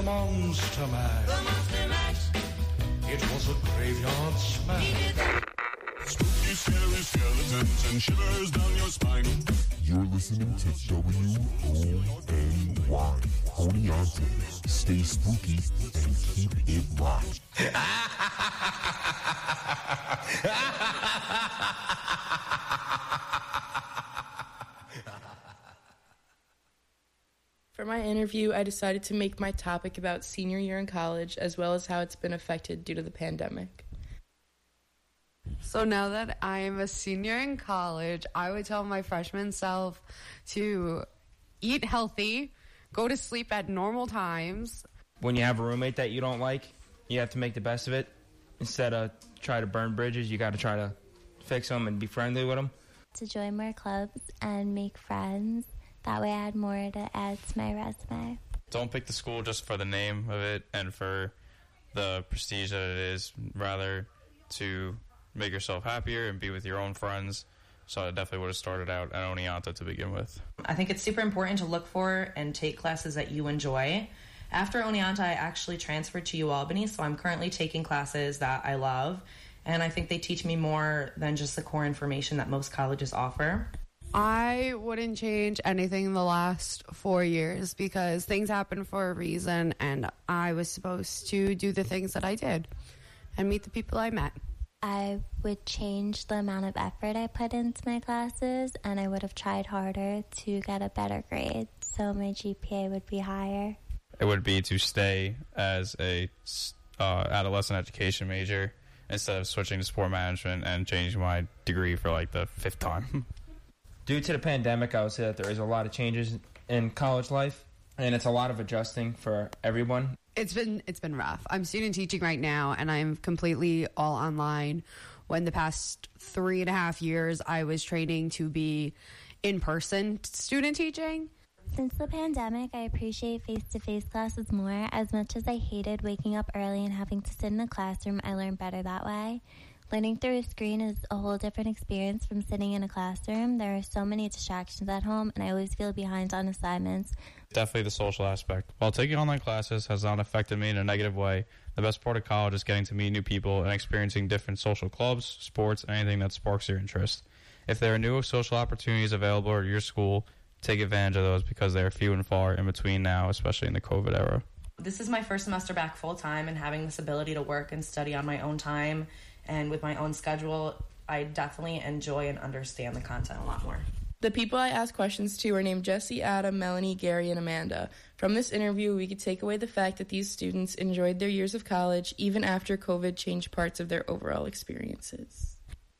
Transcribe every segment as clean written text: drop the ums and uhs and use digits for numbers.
Monster Mash. The Monster Mash. It was a graveyard smash. Spooky, scary skeletons and shivers down your spine. You're listening to WONY, Oneonta. Stay spooky and keep it locked. For my interview, I decided to make my topic about senior year in college, as well as how it's been affected due to the pandemic. So now that I'm a senior in college, I would tell my freshman self to eat healthy, go to sleep at normal times. When you have a roommate that you don't like, you have to make the best of it. Instead of try to burn bridges, you got to try to fix them and be friendly with them. To join more clubs and make friends. That way I had more to add to my resume. Don't pick the school just for the name of it and for the prestige that it is, rather to make yourself happier and be with your own friends. So I definitely would have started out at Oneonta to begin with. I think it's super important to look for and take classes that you enjoy. After Oneonta, I actually transferred to UAlbany, so I'm currently taking classes that I love, and I think they teach me more than just the core information that most colleges offer. I wouldn't change anything in the last 4 years because things happen for a reason, and I was supposed to do the things that I did and meet the people I met. I would change the amount of effort I put into my classes, and I would have tried harder to get a better grade, so my GPA would be higher. It would be to stay as a adolescent education major instead of switching to sport management and changing my degree for like the 5th time. Due to the pandemic, I would say that there is a lot of changes in college life, and it's a lot of adjusting for everyone. It's been rough. I'm student teaching right now, and I'm completely all online. When the past 3.5 years, I was training to be in-person student teaching. Since the pandemic, I appreciate face-to-face classes more. As much as I hated waking up early and having to sit in a classroom, I learned better that way. Learning through a screen is a whole different experience from sitting in a classroom. There are so many distractions at home, and I always feel behind on assignments. Definitely the social aspect. While taking online classes has not affected me in a negative way, the best part of college is getting to meet new people and experiencing different social clubs, sports, and anything that sparks your interest. If there are new social opportunities available at your school, take advantage of those because they are few and far in between now, especially in the COVID era. This is my first semester back full-time, and having this ability to work and study on my own time and with my own schedule, I definitely enjoy and understand the content a lot more. The people I asked questions to are named Jesse, Adam, Melanie, Gary, and Amanda. From this interview, we could take away the fact that these students enjoyed their years of college even after COVID changed parts of their overall experiences.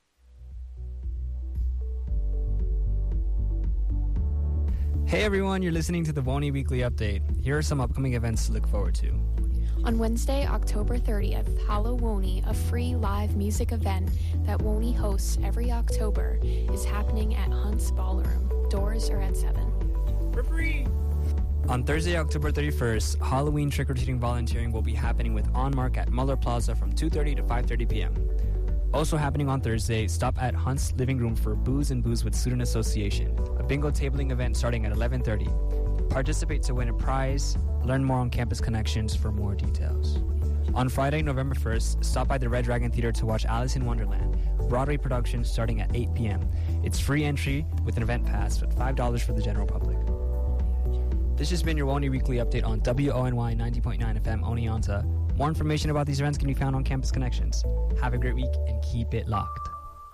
Hey everyone, you're listening to the WONY Weekly Update. Here are some upcoming events to look forward to. On Wednesday, October 30th, HalloWONY, a free live music event that WONY hosts every October, is happening at Hunt's Ballroom. Doors are at 7. For free! On Thursday, October 31st, Halloween trick-or-treating volunteering will be happening with On Mark at Muller Plaza from 2:30 to 5:30 p.m. Also happening on Thursday, stop at Hunt's Living Room for Booze and Booze with Student Association, a bingo tabling event starting at 11:30. Participate to win a prize. Learn more on Campus Connections for more details. On Friday, November 1st, stop by the Red Dragon Theater to watch Alice in Wonderland, Broadway production starting at 8 p.m. It's free entry with an event pass, but $5 for the general public. This has been your WONY Weekly Update on WONY 90.9 FM Oneonta. More information about these events can be found on Campus Connections. Have a great week and keep it locked.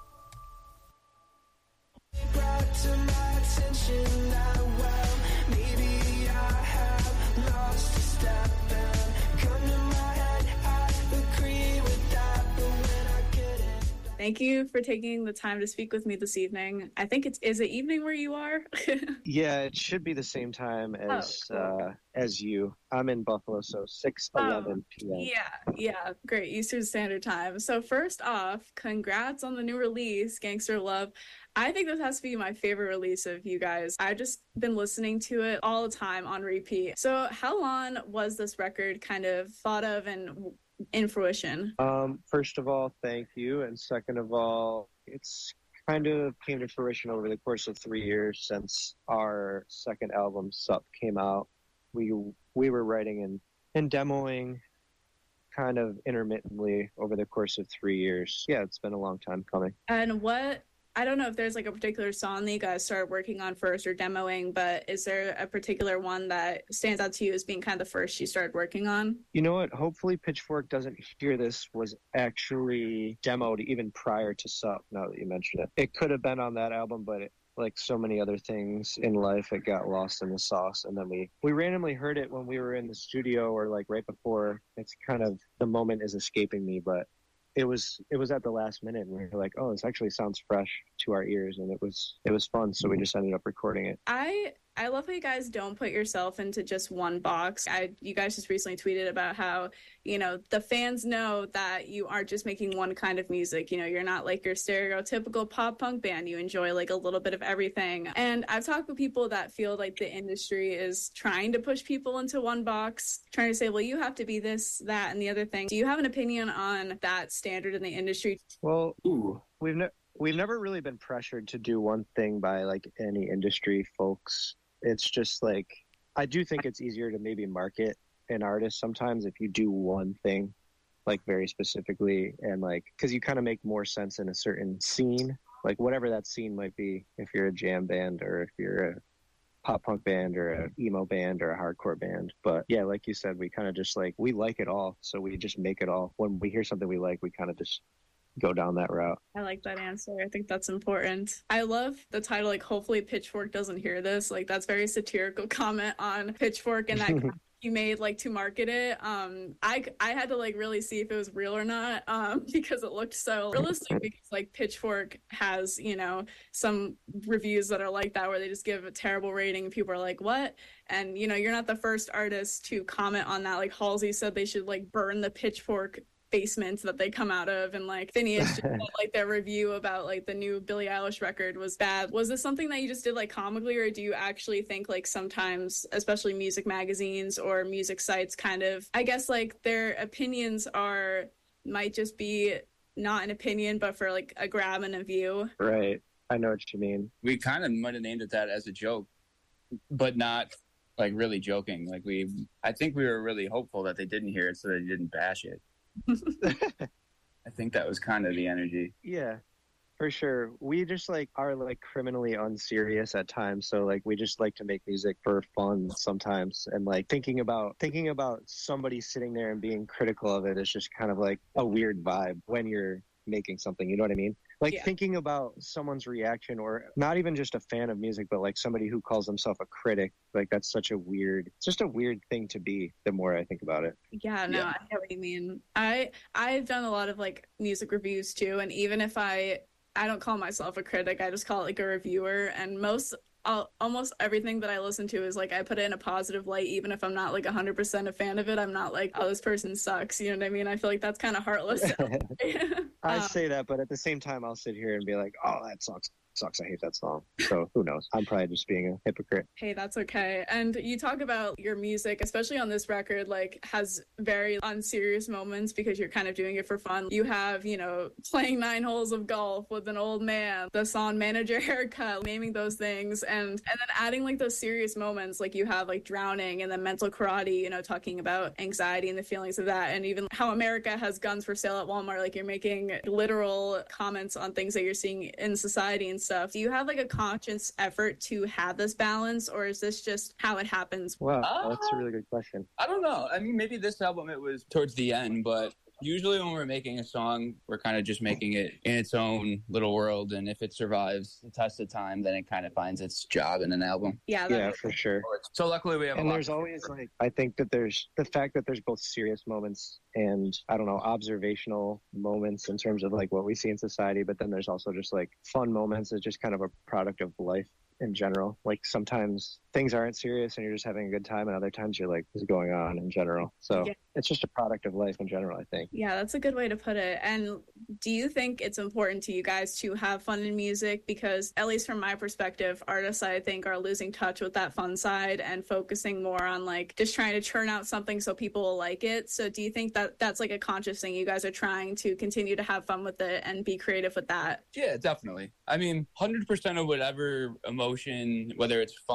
Thank you for taking the time to speak with me this evening. I think is it evening where you are? Yeah, it should be the same time as you. I'm in Buffalo, so 6:11 p.m. Yeah, great. Eastern Standard Time. So first off, congrats on the new release, Gangster Love. I think this has to be my favorite release of you guys. I've just been listening to it all the time on repeat. So how long was this record kind of thought of and in fruition? First of all, thank you. And second of all, it's kind of came to fruition over the course of 3 years since our second album, Sup, came out. We were writing in and demoing kind of intermittently over the course of 3 years. Yeah, it's been a long time coming. And I don't know if there's like a particular song that you guys started working on first or demoing, but is there a particular one that stands out to you as being kind of the first you started working on? You know what? Hopefully Pitchfork doesn't hear this was actually demoed even prior to Sup, now that you mention it. It could have been on that album, but like so many other things in life, it got lost in the sauce. And then we randomly heard it when we were in the studio or like right before. It's kind of, the moment is escaping me, but it was at the last minute, and we were like, oh, this actually sounds fresh to our ears, and it was fun, so we just ended up recording it. I love how you guys don't put yourself into just one box. You guys just recently tweeted about how, you know, the fans know that you aren't just making one kind of music. You know, you're not like your stereotypical pop punk band. You enjoy like a little bit of everything. And I've talked with people that feel like the industry is trying to push people into one box, trying to say, well, you have to be this, that, and the other thing. Do you have an opinion on that standard in the industry? Well, we've never really been pressured to do one thing by like any industry folks. It's just like, I do think it's easier to maybe market an artist sometimes if you do one thing like very specifically, and like, because you kind of make more sense in a certain scene, like whatever that scene might be, if you're a jam band or if you're a pop punk band or an emo band or a hardcore band. But yeah, like you said, we kind of just like, we like it all, so we just make it all. When we hear something we like, we kind of just go down that route. I like that answer. I think that's important. I love the title, like, hopefully Pitchfork doesn't hear this. Like, that's very satirical comment on Pitchfork and that you made like to market it. I had to like really see if it was real or not, because it looked so realistic, because like Pitchfork has, you know, some reviews that are like that where they just give a terrible rating and people are like, what? And you know, you're not the first artist to comment on that. Like Halsey said they should like burn the Pitchfork basements that they come out of, and like Phineas just said, like their review about like the new Billie Eilish record was bad. Was this something that you just did like comically, or do you actually think like sometimes, especially music magazines or music sites, kind of, I guess like their opinions might just be not an opinion but for like a grab and a view? Right, I know what you mean. We kind of might have named it that as a joke, but not like really joking. Like I think we were really hopeful that they didn't hear it so they didn't bash it. I think that was kind of the energy. Yeah, for sure. We just like are like criminally unserious at times, so like we just like to make music for fun sometimes, and like thinking about somebody sitting there and being critical of it is just kind of like a weird vibe when you're making something, you know what I mean? Like thinking about someone's reaction, or not even just a fan of music, but like somebody who calls themselves a critic, like that's such a weird thing to be, the more I think about it. Yeah, no, I know what you mean. I've done a lot of like music reviews too, and even if I don't call myself a critic, I just call it like a reviewer, and almost everything that I listen to is like I put it in a positive light, even if I'm not like 100% a fan of it. I'm not like, oh, this person sucks, you know what I mean? I feel like that's kind of heartless. I say that, but at the same time I'll sit here and be like, oh, that sucks, I hate that song. So who knows? I'm probably just being a hypocrite. Hey, that's okay. And you talk about your music, especially on this record, like has very unserious moments because you're kind of doing it for fun. You have, you know, playing 9 holes of golf with an old man, the song Manager Haircut, naming those things, and then adding like those serious moments, like you have like Drowning and then Mental Karate, you know, talking about anxiety and the feelings of that, and even how America has guns for sale at Walmart, like you're making literal comments on things that you're seeing in society and stuff. Do you have like a conscious effort to have this balance, or is this just how it happens? Wow, that's a really good question. I don't know. I mean, maybe this album it was towards the end, but usually when we're making a song, we're kind of just making it in its own little world, and if it survives the test of time, then it kind of finds its job in an album. Yeah, for sure. So luckily we have and there's always like, I think that there's the fact that there's both serious moments and, I don't know, observational moments in terms of like what we see in society, but then there's also just like fun moments. It's just kind of a product of life in general. Like sometimes things aren't serious and you're just having a good time, and other times you're like, what's going on in general? So it's just a product of life in general, I think. Yeah, that's a good way to put it. And do you think it's important to you guys to have fun in music? Because at least from my perspective, artists I think are losing touch with that fun side and focusing more on like just trying to churn out something so people will like it. So do you think that that's like a conscious thing? You guys are trying to continue to have fun with it and be creative with that? Yeah, definitely. I mean, 100% of whatever emotion, whether it's fun,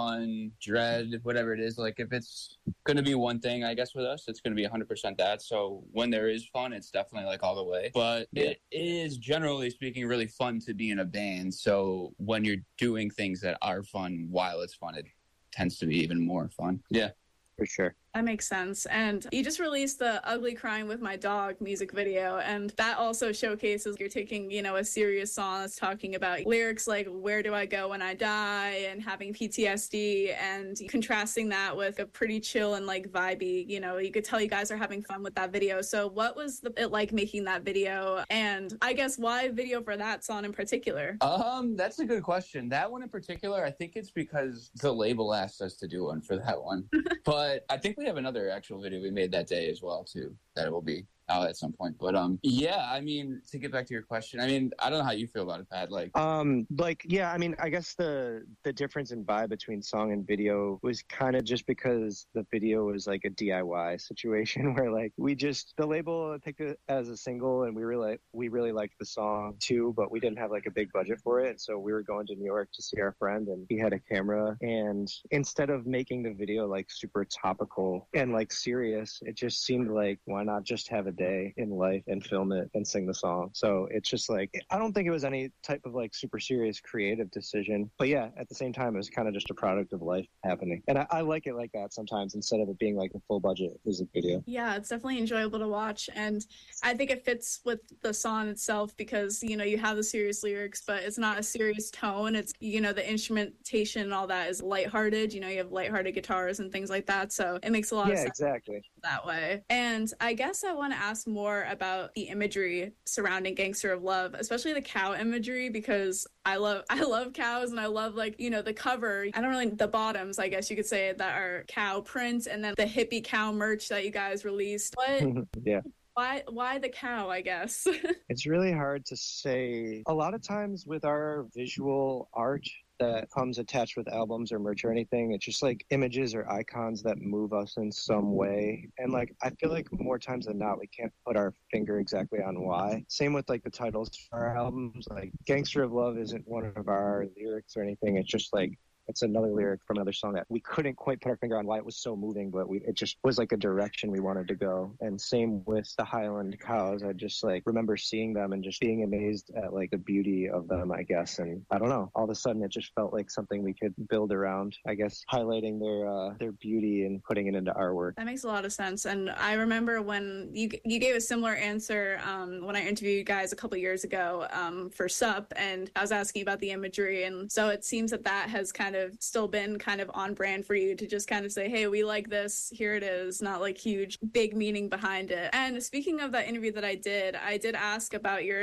dread, whatever it is. Like if it's going to be one thing, I guess with us, it's going to be 100% that. So when there is fun, it's definitely like all the way. But it is generally speaking really fun to be in a band. So when you're doing things that are fun while it's fun, it tends to be even more fun. Yeah. For sure. That makes sense. And you just released the Ugly Crying with My Dog music video, and that also showcases you're taking, you know, a serious song that's talking about lyrics like where do I go when I die and having PTSD, and contrasting that with a pretty chill and like vibey, you know, you could tell you guys are having fun with that video. So what was it like making that video, and I guess why video for that song in particular? That's a good question. That one in particular, I think it's because the label asked us to do one for that one. But I think we have another actual video we made that day as well too, that it will be out at some point. But yeah, I mean, to get back to your question, I mean, I don't know how you feel about it, Pat. Yeah, I mean, I guess the difference in vibe between song and video was kind of just because the video was like a DIY situation where like the label picked it as a single, and we really liked the song too, but we didn't have like a big budget for it. So we were going to New York to see our friend, and he had a camera, and instead of making the video like super topical and like serious, it just seemed like, why not just have a day in life and film it and sing the song? So it's just like, I don't think it was any type of like super serious creative decision, but yeah, at the same time, it was kind of just a product of life happening. And I like it like that sometimes, instead of it being like a full budget music video. Yeah, it's definitely enjoyable to watch, and I think it fits with the song itself because, you know, you have the serious lyrics, but it's not a serious tone. It's, you know, the instrumentation and all that is lighthearted. You know, you have lighthearted guitars and things like that, so it makes a lot of sense. Exactly. That way. And I guess I want to ask more about the imagery surrounding Gangster of Love, especially the cow imagery, because I love cows, and I love, like, you know, the cover. I don't really, the bottoms, I guess you could say, that are cow prints, and then the hippie cow merch that you guys released. What? Yeah. Why the cow, I guess? It's really hard to say. A lot of times with our visual art that comes attached with albums or merch or anything, it's just like images or icons that move us in some way. And like, I feel like more times than not, we can't put our finger exactly on why. Same with like the titles for our albums. Like Gangster of Love isn't one of our lyrics or anything. It's just like, it's another lyric from another song that we couldn't quite put our finger on why it was so moving, but it just was like a direction we wanted to go. And same with the Highland cows. I just like remember seeing them and just being amazed at like the beauty of them, I guess. And I don't know, all of a sudden it just felt like something we could build around, I guess, highlighting their beauty and putting it into our work. That makes a lot of sense. And I remember when you gave a similar answer when I interviewed you guys a couple years ago for SUP, and I was asking about the imagery. And so it seems that has kind of still been kind of on brand for you to just kind of say, hey, we like this, here it is, not like huge big meaning behind it. And speaking of that interview that I did ask about your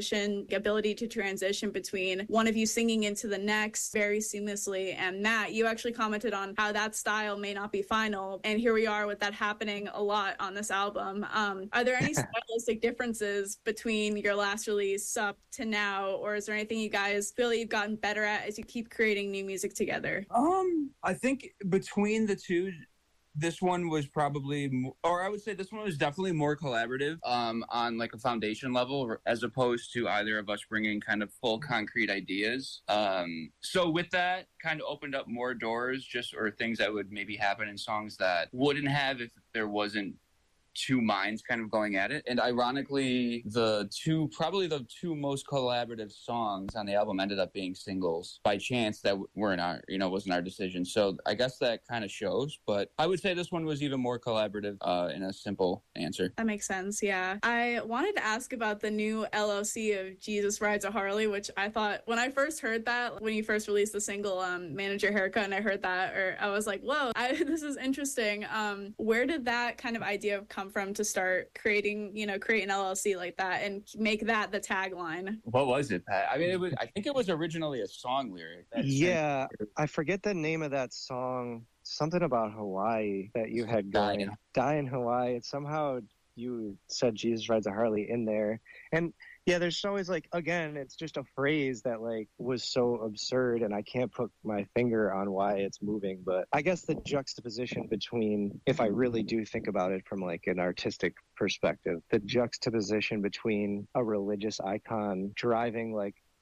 ability to transition between one of you singing into the next very seamlessly, and Matt, you actually commented on how that style may not be final, and here we are with that happening a lot on this album. Are there any stylistic differences between your last release, SUP, to now, or is there anything you guys feel you've gotten better at as you keep creating new music together? I think between the two, this one was probably, or I would say this one was definitely more collaborative on like a foundation level, as opposed to either of us bringing kind of full concrete ideas. So with that, kind of opened up more doors, or things that would maybe happen in songs that wouldn't have if there wasn't two minds kind of going at it. And ironically, the two most collaborative songs on the album ended up being singles by chance that weren't wasn't our decision. So I guess that kind of shows, but I would say this one was even more collaborative in a simple answer. That makes sense. Yeah. I wanted to ask about the new LLC of Jesus Rides a Harley, which I thought when I first heard that, when you first released the single Manager Haircut, and I heard that, or I was like, whoa, this is interesting. Where did that kind of idea come from to start create an LLC like that and make that the tagline? What was it, Pat? I mean, I think it was originally a song lyric. Yeah, I forget the name of that song. Something about Hawaii that you had going. Die in Hawaii. It's somehow you said Jesus Rides a Harley in there. And yeah, there's always like, again, it's just a phrase that like was so absurd, and I can't put my finger on why it's moving. But I guess the juxtaposition between, if I really do think about it from like an artistic perspective, the juxtaposition between a religious icon driving like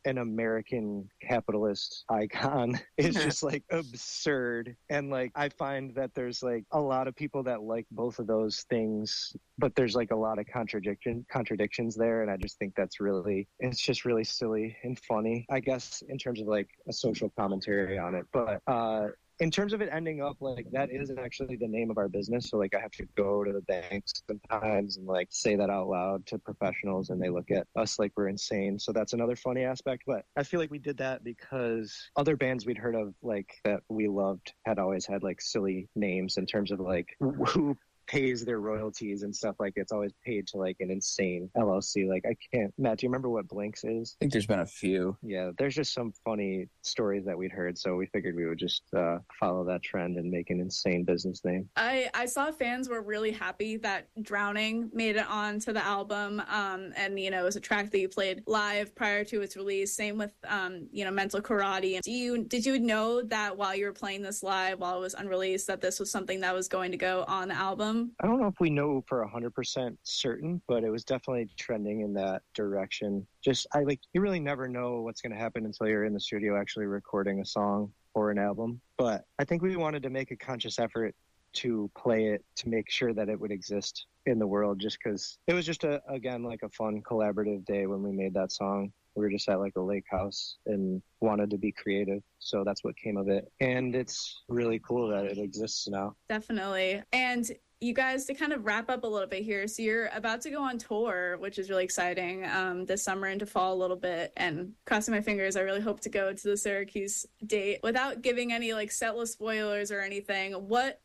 an American capitalist icon is just like absurd. And like I find that there's like a lot of people that like both of those things, but there's like a lot of contradictions there, and I just think it's just really silly and funny, I guess, in terms of like a social commentary on it. But in terms of it ending up like that isn't actually the name of our business. So like I have to go to the banks sometimes and like say that out loud to professionals, and they look at us like we're insane. So that's another funny aspect. But I feel like we did that because other bands we'd heard of like that we loved had always had like silly names in terms of like who pays their royalties and stuff. Like it's always paid to like an insane LLC. Like I can't, Matt, do you remember what Blinks is? I think there's been a few. Yeah, there's just some funny stories that we'd heard, so we figured we would just follow that trend and make an insane business name. I saw fans were really happy that Drowning made it onto the album, and you know, it was a track that you played live prior to its release. Same with you know, Mental Karate. Did you know that while you were playing this live, while it was unreleased, that this was something that was going to go on the album? I don't know if we know for 100% certain, but it was definitely trending in that direction. You really never know what's going to happen until you're in the studio actually recording a song or an album. But I think we wanted to make a conscious effort to play it, to make sure that it would exist in the world, just because it was just again like a fun collaborative day when we made that song. We were just at like a lake house and wanted to be creative. So that's what came of it. And it's really cool that it exists now. Definitely. And you guys, to kind of wrap up a little bit here, so you're about to go on tour, which is really exciting, this summer into fall a little bit, and crossing my fingers, I really hope to go to the Syracuse date. Without giving any like setlist spoilers or anything, what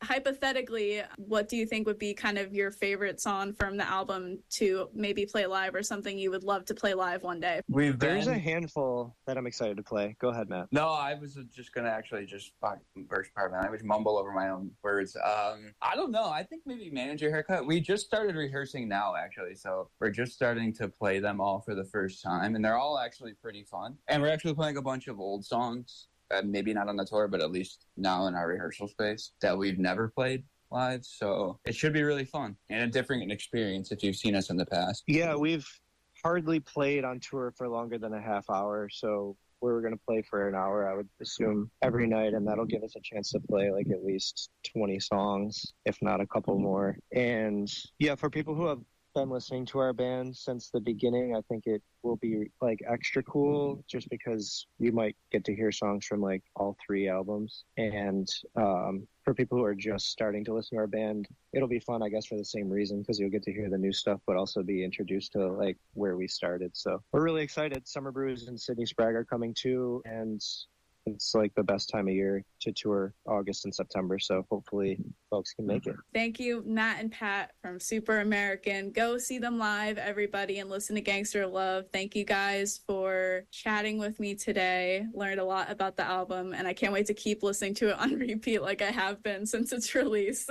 do you think would be kind of your favorite song from the album to maybe play live, or something you would love to play live one day? There's a handful that I'm excited to play. Go ahead, Matt. No, I was just going to actually just burst part of my language, mumble over my own words. I don't know. I think maybe Manager Haircut. We just started rehearsing now, actually, so we're just starting to play them all for the first time, and they're all actually pretty fun. And we're actually playing a bunch of old songs, maybe not on the tour, but at least now in our rehearsal space, that we've never played live, so it should be really fun and a different experience if you've seen us in the past. Yeah, we've hardly played on tour for longer than a half hour, so we're going to play for an hour, I would assume, every night, and that'll give us a chance to play like at least 20 songs, if not a couple more. And yeah, for people who have been listening to our band since the beginning, I think it will be like extra cool just because you might get to hear songs from like all three albums. And for people who are just starting to listen to our band, it'll be fun, I guess, for the same reason, because you'll get to hear the new stuff, but also be introduced to like where we started. So we're really excited. Summer Brews and Sydney Sprague are coming too, and it's like the best time of year to tour, August and September. So hopefully folks can make it. Thank you, Matt and Pat from Super American. Go see them live, everybody, and listen to Gangster Love. Thank you guys for chatting with me today. Learned a lot about the album, and I can't wait to keep listening to it on repeat like I have been since its release.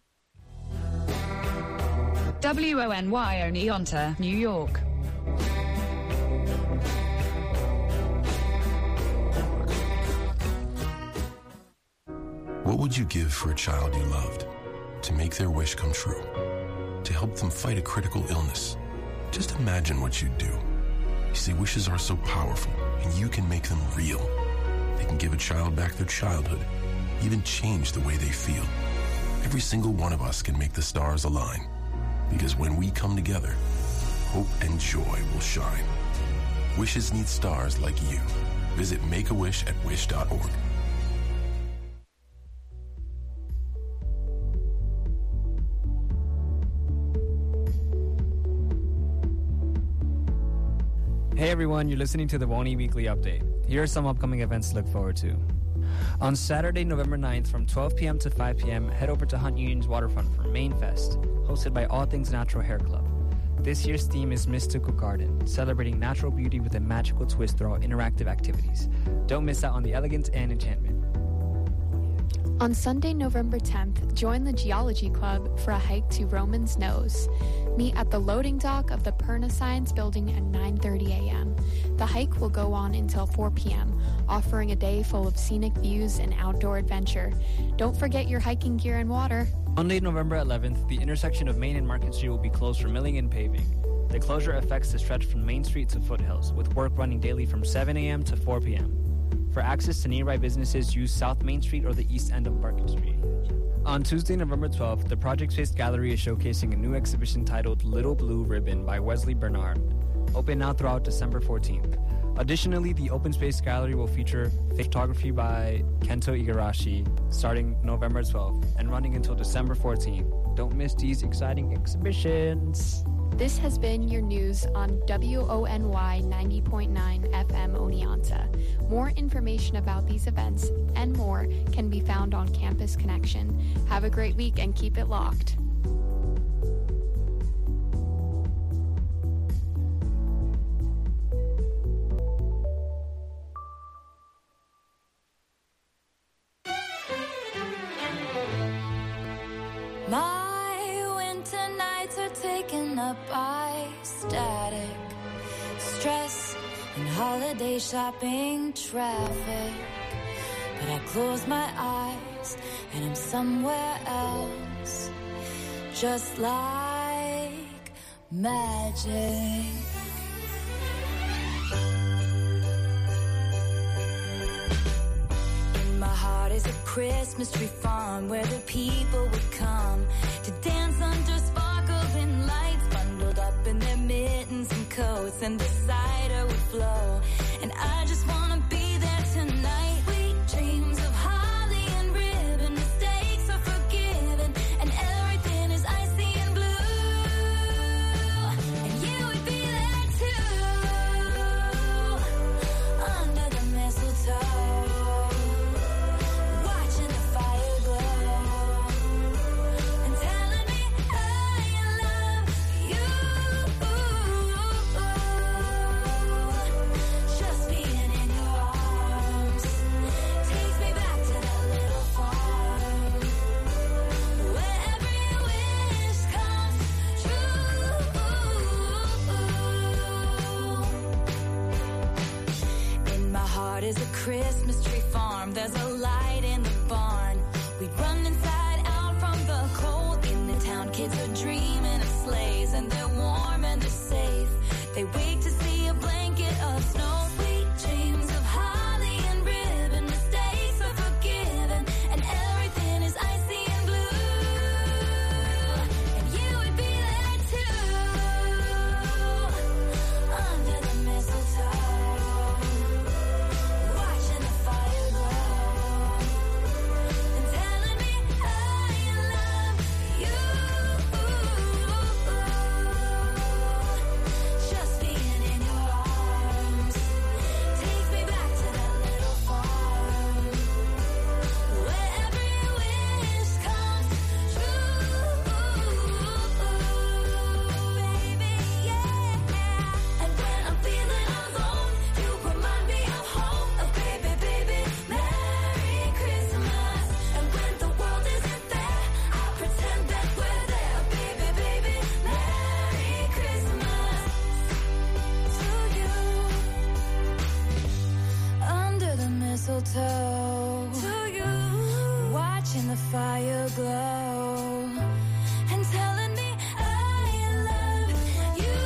WONY Oneonta, New York. What would you give for a child you loved? To make their wish come true? To help them fight a critical illness? Just imagine what you'd do. You see, wishes are so powerful, and you can make them real. They can give a child back their childhood, even change the way they feel. Every single one of us can make the stars align, because when we come together, hope and joy will shine. Wishes need stars like you. Visit Make-A-Wish at wish.org. Hey everyone, you're listening to the WONY Weekly Update. Here are some upcoming events to look forward to. On Saturday, November 9th from 12 p.m. to 5 p.m., head over to Hunt Union's waterfront for Main Fest, hosted by All Things Natural Hair Club. This year's theme is Mystical Garden, celebrating natural beauty with a magical twist through our interactive activities. Don't miss out on the elegance and enchantment. On Sunday, November 10th, join the Geology Club for a hike to Roman's Nose. Meet at the loading dock of the Perna Science Building at 9:30 a.m. The hike will go on until 4 p.m., offering a day full of scenic views and outdoor adventure. Don't forget your hiking gear and water. Monday, November 11th, the intersection of Main and Market Street will be closed for milling and paving. The The closure affects the stretch from Main Street to Foothills, with work running daily from 7 a.m. to 4 p.m. For access to nearby businesses, use South Main Street or the east end of Market Street. On Tuesday, November 12th, the Project Space Gallery is showcasing a new exhibition titled Little Blue Ribbon by Wesley Bernard, open now throughout December 14th. Additionally, the Open Space Gallery will feature photography by Kento Igarashi starting November 12th and running until December 14th. Don't miss these exciting exhibitions. This has been your news on WONY 90.9 FM Oneonta. More information about these events and more can be found on Campus Connection. Have a great week and keep it locked. My winter nights are taken up by static, stress, and holiday shopping traffic. But I close my eyes and I'm somewhere else, just like magic. My heart is a Christmas tree farm where the people would come to dance under sparkling lights, bundled up in their mittens and coats, and the cider would flow. And I just want to be there tonight. Sweet dreams of holly and ribbon, mistakes are forgiven, and everything is icy and blue. And you would be there too, under the mistletoe. Is a Christmas tree farm. There's a light in the barn. We run inside out from the cold. In the town, kids are dreaming of sleighs, and they're warm and they're safe. They wake to see a blanket of snow. Sweet dreams of holly and ribbon, mistakes are forgiven, and everything is icy and blue. And you would be there too, under the mistletoe. Mistletoe to you, watching the fire glow and telling me I love you.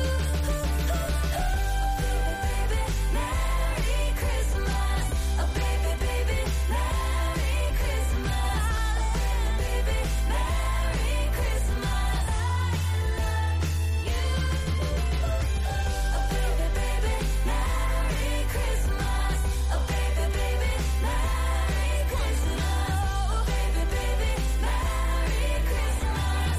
Baby, Merry Christmas. Oh, baby, Merry Christmas. Baby, Merry Christmas. I love you. Oh, baby, Merry Christmas. Oh, baby, Merry Christmas. Oh, baby, Merry Christmas.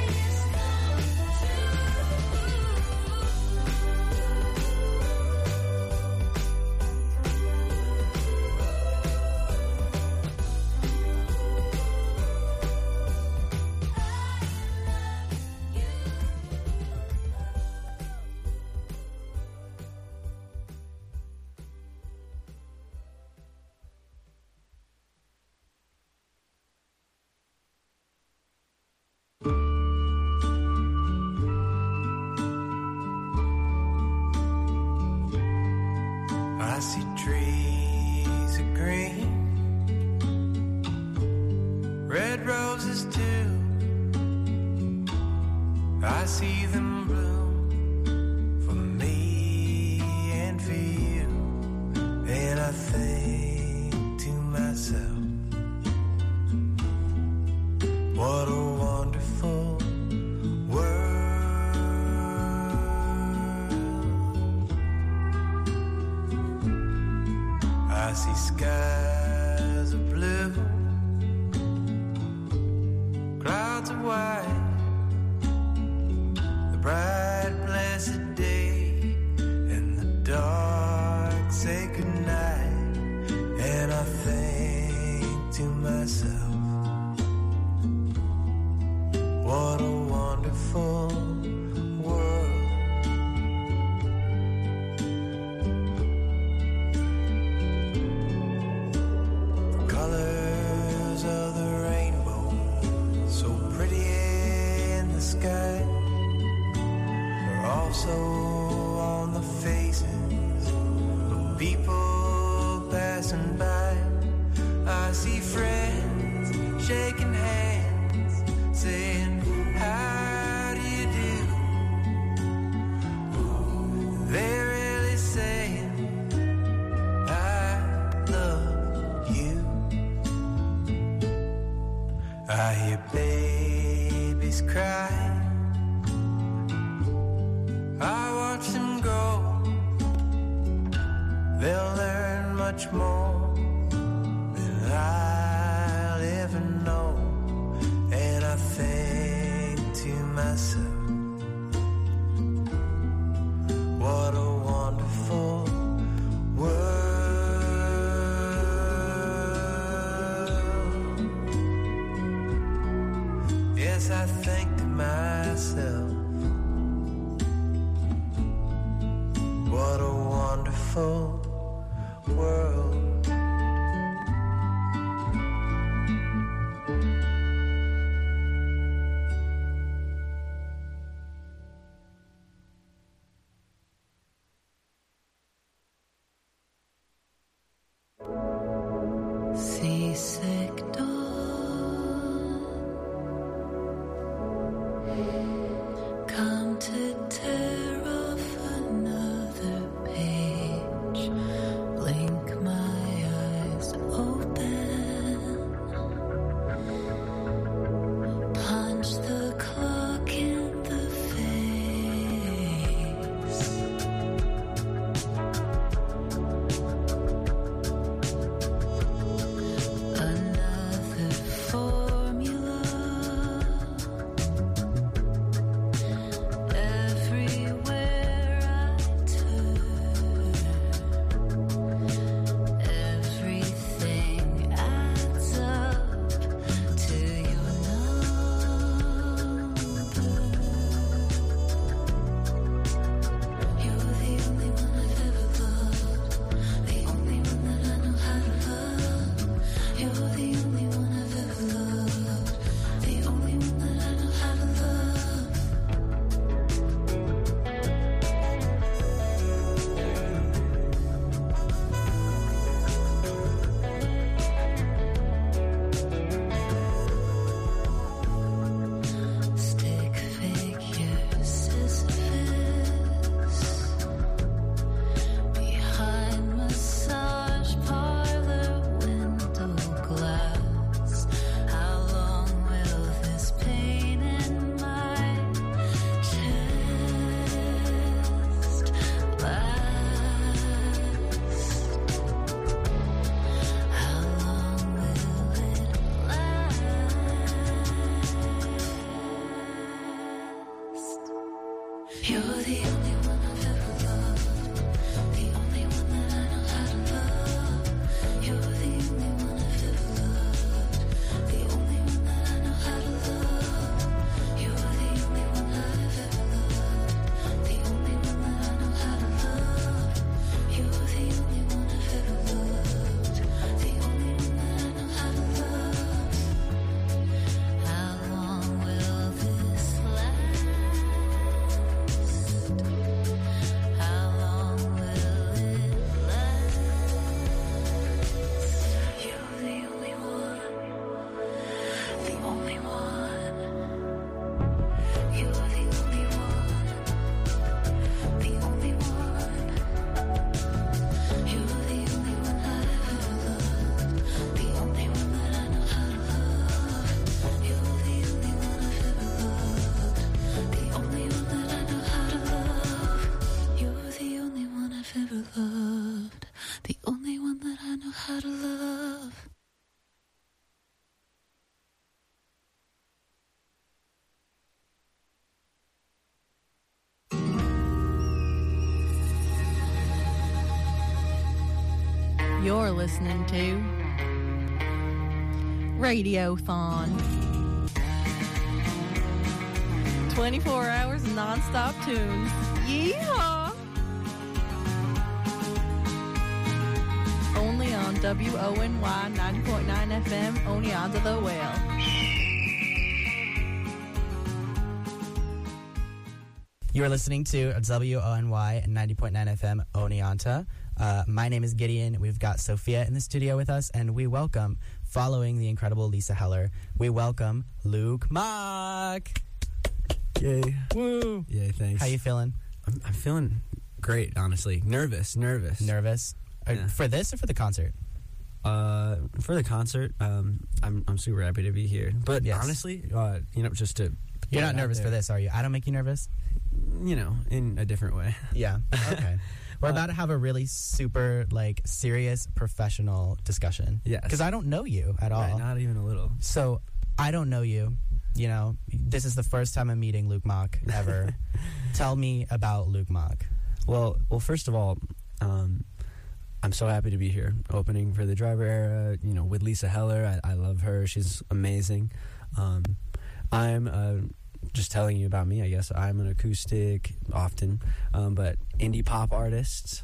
I see trees of green, red roses too. I see them bloom skies are blue, clouds are white, the bright blessed day and the dark say goodnight, and I think to myself, what a wonderful world. The colors of the rainbow, so pretty in the sky, are also on the faces of people passing by. I see friends shaking hands, saying, how do you do? They're really saying, I love you. I hear babies cry, I watch them grow, they'll learn much more than I'll ever know. And I think to myself, what a wonderful world. Yes, I think to myself, what a wonderful world. Seasick dawn, come to tear off another page. Blink my eyes open, punch the clock in the face. Another love. You're listening to Radiothon. 24 hours of non-stop tunes. Yeehaw! Only on WONY 90.9 FM, Oneonta the Whale. You are listening to WONY 90.9 FM, Oneonta. My name is Gideon. We've got Sophia in the studio with us, and we welcome, following the incredible Lisa Heller, we welcome Luke Mock. Yay. Woo. Yay, thanks. How you feeling? I'm feeling great, honestly. Nervous. Nervous? Yeah. For this or for the concert? For the concert, I'm super happy to be here. But honestly, just to... You're not nervous for this, are you? I don't make you nervous? In a different way. Yeah, okay. We're about to have a really super, serious, professional discussion. Yes. Because I don't know you at all. Right, not even a little. So, I don't know you. This is the first time I'm meeting Luke Mock ever. Tell me about Luke Mock. Well, first of all, I'm so happy to be here, opening for the Driver Era, with Lisa Heller. I love her. She's amazing. I'm just telling you about me, I guess. I'm an acoustic, often, but indie pop artist,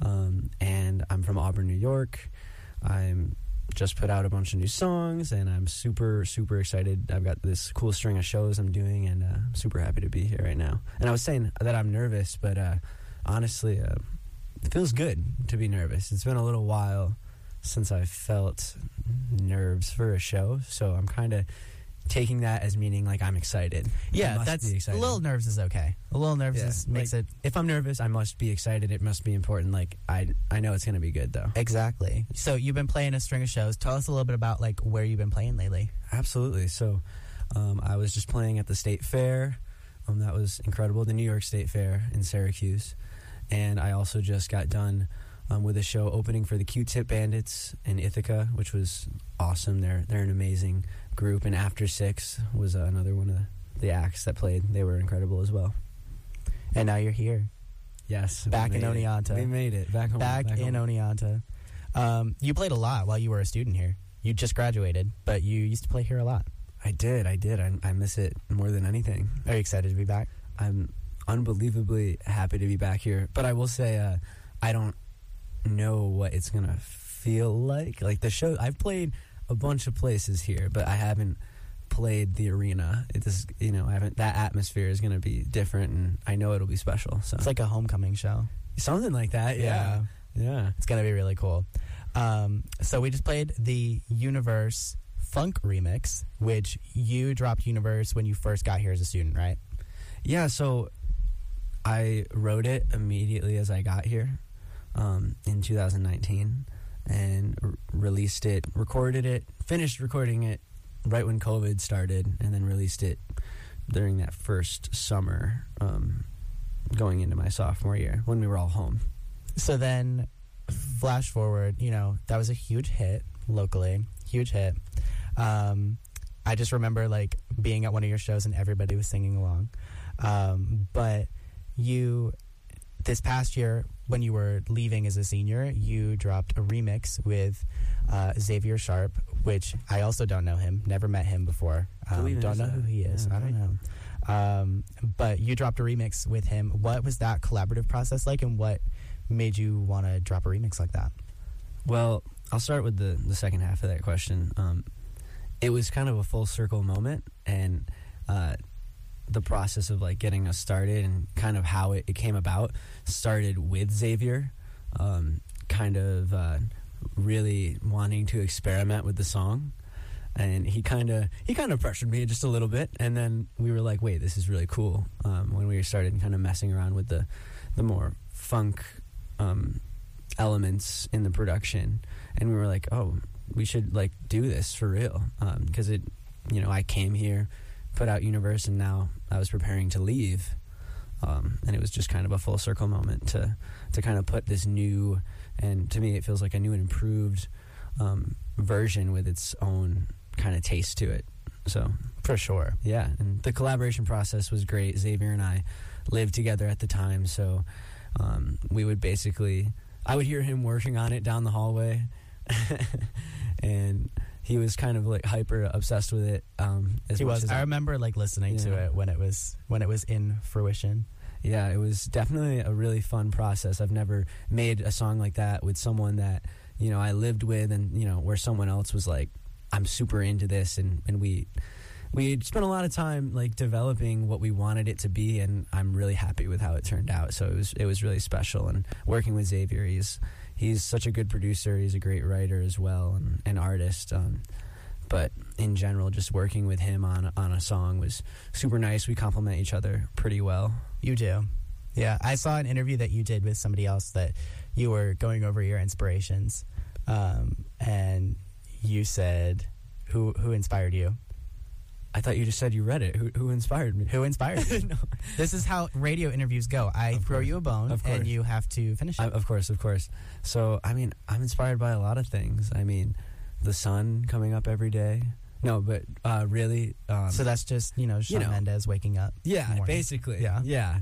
and I'm from Auburn, New York. I'm just put out a bunch of new songs, and I'm super, super excited. I've got this cool string of shows I'm doing, and I'm super happy to be here right now. And I was saying that I'm nervous, but honestly, it feels good to be nervous. It's been a little while since I felt nerves for a show, so I'm kind of taking that as meaning I'm excited. Yeah, that's a little nerves is okay. A little nerves makes it. If I'm nervous, I must be excited. It must be important. I know it's going to be good though. Exactly. So you've been playing a string of shows. Tell us a little bit about where you've been playing lately. Absolutely. So I was just playing at the State Fair. That was incredible. The New York State Fair in Syracuse, and I also just got done with a show opening for the Q-Tip Bandits in Ithaca, which was awesome. They're an amazing group, and After Six was another one of the acts that played. They were incredible as well. And now you're here. Yes. Back in Oneonta. We made it. Back home. Back in Oneonta. You played a lot while you were a student here. You just graduated, but you used to play here a lot. I did. I miss it more than anything. Are you excited to be back? I'm unbelievably happy to be back here, but I will say I don't know what it's going to feel like. The show, I've played a bunch of places here, but I haven't played the arena. That atmosphere is going to be different, and I know it'll be special. So it's like a homecoming show. Something like that, yeah. It's going to be really cool. So we just played the Universe Funk remix, which you dropped Universe when you first got here as a student, right? Yeah, so I wrote it immediately as I got here in 2019 and released it, recorded it, finished recording it right when COVID started, and then released it during that first summer going into my sophomore year when we were all home. So then flash forward, that was a huge hit locally, huge hit. I just remember being at one of your shows and everybody was singing along. But this past year, when you were leaving as a senior, you dropped a remix with Xavier Sharp, which I also don't know him, never met him before. Don't know who he is. I don't know. But you dropped a remix with him. What was that collaborative process like, and what made you want to drop a remix like that? Well, I'll start with the second half of that question. It was kind of a full circle moment, and the process of getting us started and kind of how it came about started with Xavier, really wanting to experiment with the song, and he kind of pressured me just a little bit, and then we were like, wait, this is really cool. When we started kind of messing around with the more funk elements in the production, and we were like, oh, we should do this for real, because I came here, put out Universe, and now I was preparing to leave, and it was just kind of a full circle moment to kind of put this new, and to me it feels like a new and improved version with its own kind of taste to it. So for sure, yeah. And the collaboration process was great. Xavier and I lived together at the time, so we would basically, I would hear him working on it down the hallway, and he was kind of like hyper obsessed with it. He was. I remember like listening to it when it was in fruition. Yeah, it was definitely a really fun process. I've never made a song like that with someone that, you know, I lived with, and, you know, where someone else was like, I'm super into this, and we spent a lot of time like developing what we wanted it to be, and I'm really happy with how it turned out. So it was really special. And working with Xavier, he's such a good producer. He's a great writer as well, and an artist. But in general, just working with him on a song was super nice. We complement each other pretty well. You do. Yeah, I saw an interview that you did with somebody else that you were going over your inspirations, and you said, who inspired you? I thought you just said you read it. Who inspired me? Who inspired me? No. This is how radio interviews go. I throw you a bone, and you have to finish it. Of course. So, I mean, I'm inspired by a lot of things. I mean, the sun coming up every day. No, but really... so that's just, Shawn Mendes waking up. Yeah, basically. Yeah. Yeah,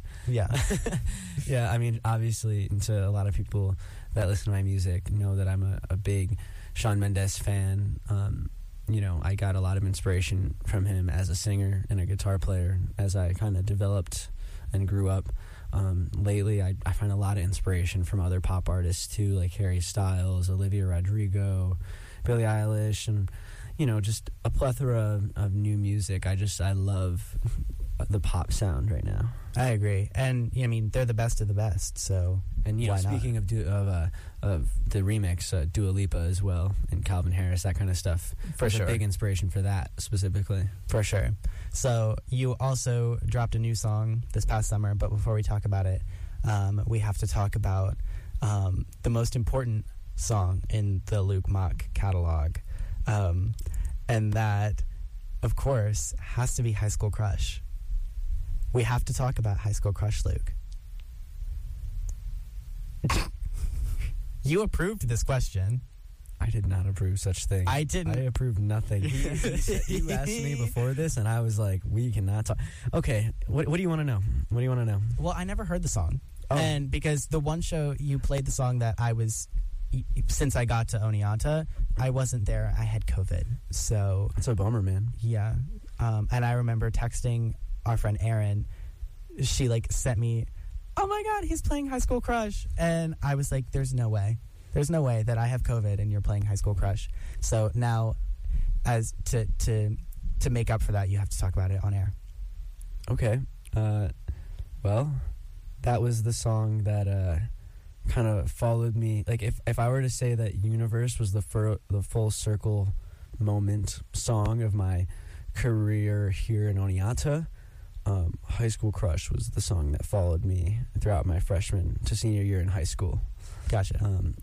I mean, obviously, to a lot of people that listen to my music know that I'm a big Shawn Mendes fan. I got a lot of inspiration from him as a singer and a guitar player as I kind of developed and grew up. Lately, I find a lot of inspiration from other pop artists, too, like Harry Styles, Olivia Rodrigo, Billie Eilish, and... just a plethora of new music. I love the pop sound right now. I agree, and I mean they're the best of the best. So, and speaking of the remix, Dua Lipa as well, and Calvin Harris, that kind of stuff. For sure, a big inspiration for that specifically. For sure. So you also dropped a new song this past summer, but before we talk about it, we have to talk about the most important song in the Luke Mock catalog. And that, of course, has to be High School Crush. We have to talk about High School Crush, Luke. You approved this question. I did not approve such thing. I didn't. I approved nothing. You asked me before this, and I was like, we cannot talk. Okay, what do you want to know? What do you want to know? Well, I never heard the song. Oh. And because the one show you played the song that I was... Since I got to Oneonta, I wasn't there. I had COVID. So it's a bummer, man. Yeah. And I remember texting our friend Erin. She sent me, oh my God, he's playing High School Crush. And I was like, there's no way. There's no way that I have COVID and you're playing High School Crush. So now, as to make up for that, you have to talk about it on air. Okay. Well, that was the song that kind of followed me. Like if I were to say that Universe was the full circle moment song of my career here in Oneonta, High School Crush was the song that followed me throughout my freshman to senior year in high school. Gotcha.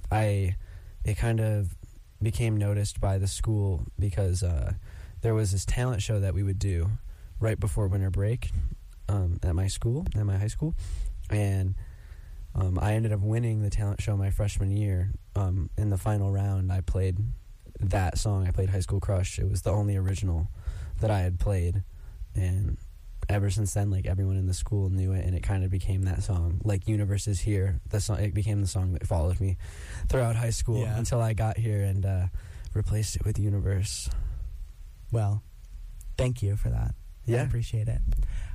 It kind of became noticed by the school because there was this talent show that we would do right before winter break at my high school, and I ended up winning the talent show my freshman year. In the final round, I played that song. I played High School Crush. It was the only original that I had played. And ever since then, everyone in the school knew it, and it kind of became that song. Like Universe Is Here, it became the song that followed me throughout high school until I got here and replaced it with Universe. Well, thank you for that. Yeah. I appreciate it.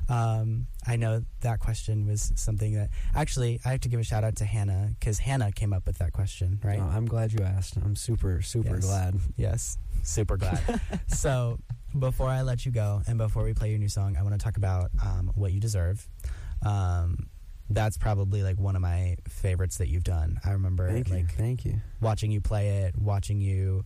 I know that question was something that... Actually, I have to give a shout-out to Hannah, because Hannah came up with that question, right? I'm glad you asked. I'm super glad. Yes, super glad. So, before I let you go, and before we play your new song, I want to talk about What You Deserve. That's probably, one of my favorites that you've done. I remember, Thank you. watching you play it, watching you...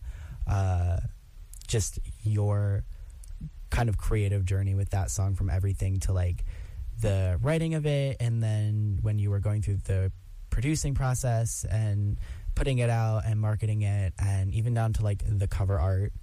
just your... kind of creative journey with that song, from everything to the writing of it, and then when you were going through the producing process and putting it out and marketing it, and even down to the cover art,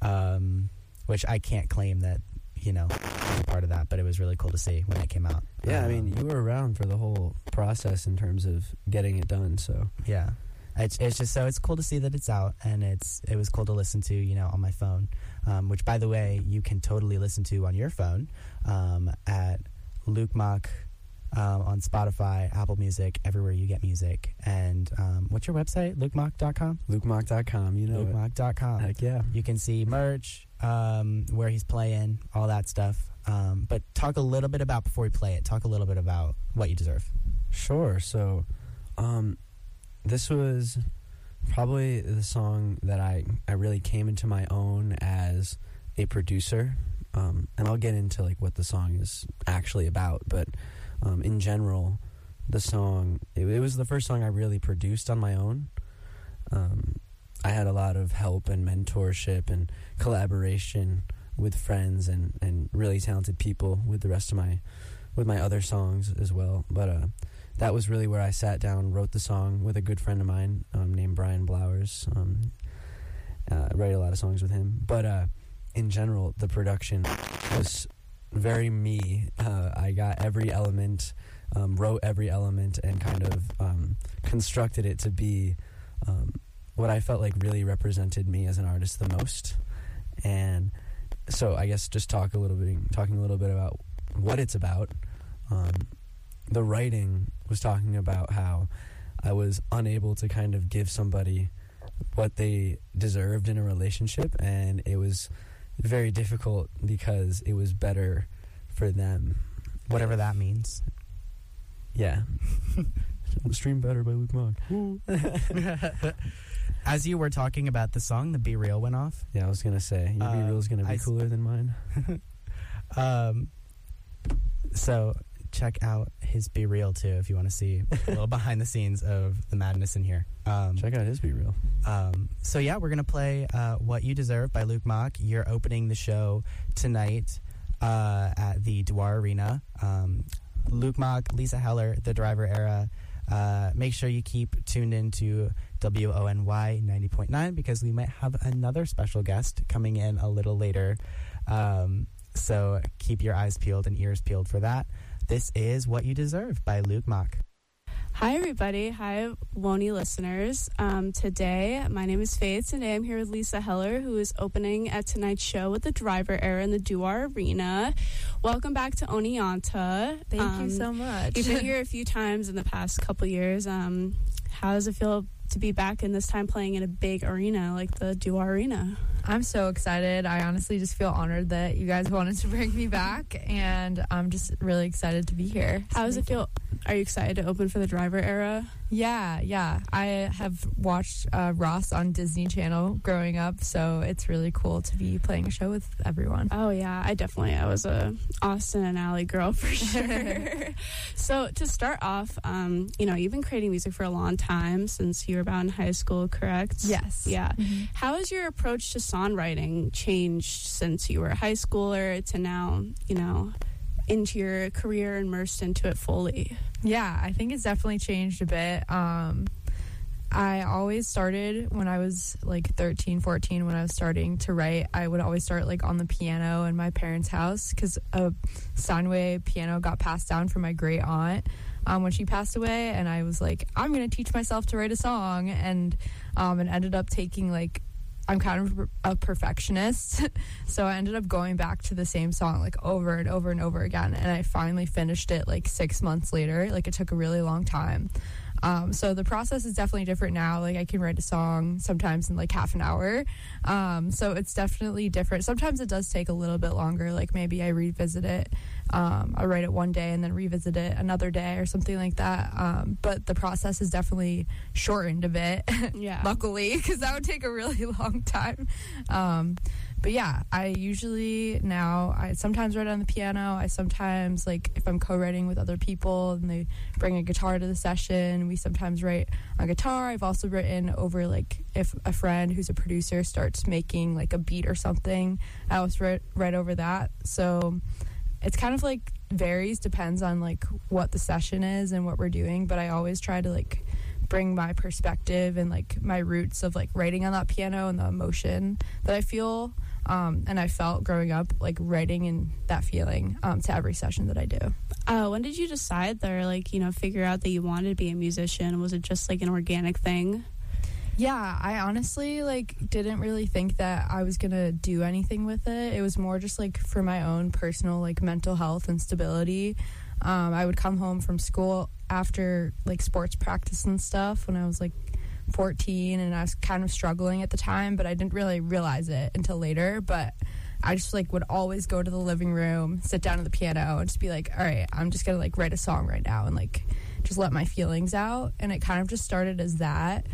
which I can't claim that part of that, but it was really cool to see when it came out. Yeah, I mean, you were around for the whole process in terms of getting it done, so yeah. it's just so it's cool to see that it's out, and it was cool to listen to, you know, on my phone, which, by the way, you can totally listen to on your phone at Luke Mock on Spotify, Apple Music, everywhere you get music. And what's your website? LukeMock.com? LukeMock.com, you know. LukeMock.com. Heck yeah. You can see merch, where he's playing, all that stuff. But talk a little bit about, before we play it, talk a little bit about What You Deserve. Sure. So, this was probably the song that I really came into my own as a producer. And I'll get into like what the song is actually about, but in general, the song, it was the first song I really produced on my own. I had a lot of help and mentorship and collaboration with friends and really talented people with the rest of my other songs as well. But that was really where I sat down, wrote the song with a good friend of mine named Brian Blowers. I write a lot of songs with him. But in general, the production was very me. I got every element, wrote every element, and kind of constructed it to be what I felt like really represented me as an artist the most. And so I guess just talking a little bit about what it's about. The writing was talking about how I was unable to kind of give somebody what they deserved in a relationship, and it was very difficult because it was better for them. Whatever that means. Yeah. Stream Better by Luke Mock. As you were talking about the song, the Be Real went off. Yeah, I was going to say, your Be Real is going to be cooler than mine. So check out his Be Real, too, if you want to see a little behind the scenes of the madness in here. Check out his Be Real. So, yeah, we're going to play What You Deserve by Luke Mock. You're opening the show tonight at the Dewar Arena. Luke Mock, Lisa Heller, The Driver Era. Make sure you keep tuned in to WONY 90.9 because we might have another special guest coming in a little later. So keep your eyes peeled and ears peeled for that. This is What You Deserve by Luke Mock. Hi, everybody. Hi, WONY listeners. Today, my name is Faith. Today, I'm here with Lisa Heller, who is opening at tonight's show with the Driver Era in the Dewar Arena. Welcome back to Oneonta. Thank you so much. You've been here a few times in the past couple years. How does it feel to be back in this time playing in a big arena like the Dewar Arena? I'm so excited. I honestly just feel honored that you guys wanted to bring me back, and I'm just really excited to be here. How does it feel? Are you excited to open for the Driver Era? Yeah. I have watched Ross on Disney Channel growing up, so it's really cool to be playing a show with everyone. Oh, yeah. I was a Austin and Alley girl for sure. So to start off, you've been creating music for a long time, since you were about in high school, correct? Yes. Yeah. Mm-hmm. How has your approach to songwriting changed since you were a high schooler to now, into your career, immersed into it fully? Yeah, I think it's definitely changed a bit. I always started when I was like 13, 14, when I was starting to write. I would always start like on the piano in my parents' house because a Steinway piano got passed down from my great aunt when she passed away, and I was like, I'm going to teach myself to write a song, and ended up taking like, I'm kind of a perfectionist, so I ended up going back to the same song like over and over and over again, and I finally finished it like 6 months later. Like, it took a really long time. So the process is definitely different now. Like, I can write a song sometimes in like half an hour. So it's definitely different. Sometimes it does take a little bit longer. Like, maybe I revisit it. I write it one day and then revisit it another day or something like that. But the process is definitely shortened a bit. Yeah. Luckily, because that would take a really long time. But yeah, I usually now, I sometimes write on the piano. I sometimes, like, if I'm co-writing with other people and they bring a guitar to the session, we sometimes write on guitar. I've also written over, like, if a friend who's a producer starts making, like, a beat or something, I always write over that. So it's kind of, like, varies, depends on, like, what the session is and what we're doing. But I always try to, like, bring my perspective and, like, my roots of, like, writing on that piano and the emotion that I feel and I felt growing up, like, writing in that feeling to every session that I do. When did you decide figure out that you wanted to be a musician? Was it just like an organic thing? Yeah, I honestly like didn't really think that I was gonna do anything with it. It was more just like for my own personal like mental health and stability. I would come home from school after like sports practice and stuff when I was like 14, and I was kind of struggling at the time, but I didn't really realize it until later. But I just like would always go to the living room, sit down at the piano, and just be like, all right, I'm just gonna like write a song right now and like just let my feelings out. And it kind of just started as that.